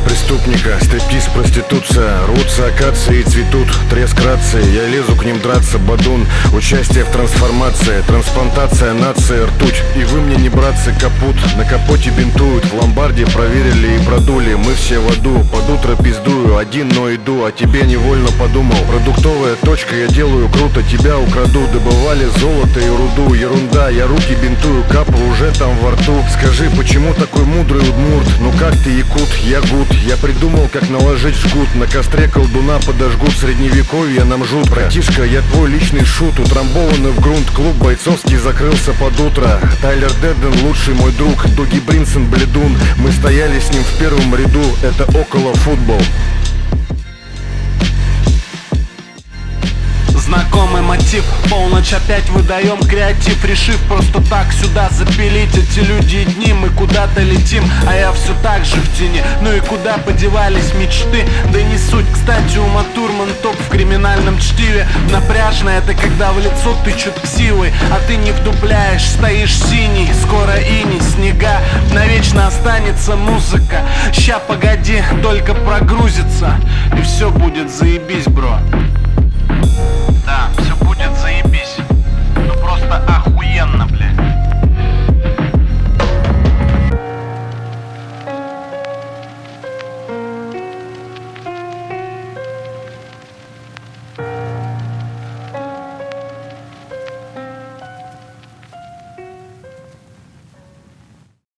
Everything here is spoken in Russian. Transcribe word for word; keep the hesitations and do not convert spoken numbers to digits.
преступника, стриптиз, проституция. Рвутся акации и цветут, треск рации. Я лезу к ним драться, бадун. Участие в трансформации, трансплантация нации, ртуть. И вы мне не братцы, капут. На капоте бинтуют, в ломбарде проверили и продули. Мы все в аду, под утро пиздую. Один, но иду, о тебе невольно подумал. Продуктовая точка, я делаю круто, тебя украду. Добывали золото и руду, ерунда. Я руки бинтую, капа уже там во рту. Скажи, почему такой мудрый удмурт? Ну как ты, якут, я гуд. Я придумал, как наложить жгут. На костре колдуна подожгут, средневековье нам жутко. Братишка, я твой личный шут. Утрамбованный в грунт клуб бойцовский закрылся под утро. Тайлер Дедден лучший мой друг. Дуги Бринсон бледун. Мы стояли с ним в первом ряду. Это около футбол. Знакомый мотив, полночь опять выдаем креатив, решив просто так сюда запилить. Эти люди и дни, мы куда-то летим, а я все так же в тени. Ну и куда подевались мечты, да не суть. Кстати, у Матурман топ в криминальном чтиве. Напряжно это когда в лицо тычут ксивой, а ты не вдупляешь, стоишь синий. Скоро иней, снега, навечно останется музыка. Ща погоди, только прогрузится, и все будет заебись, бро. Да, все будет заебись. Ну просто охуенно, бля.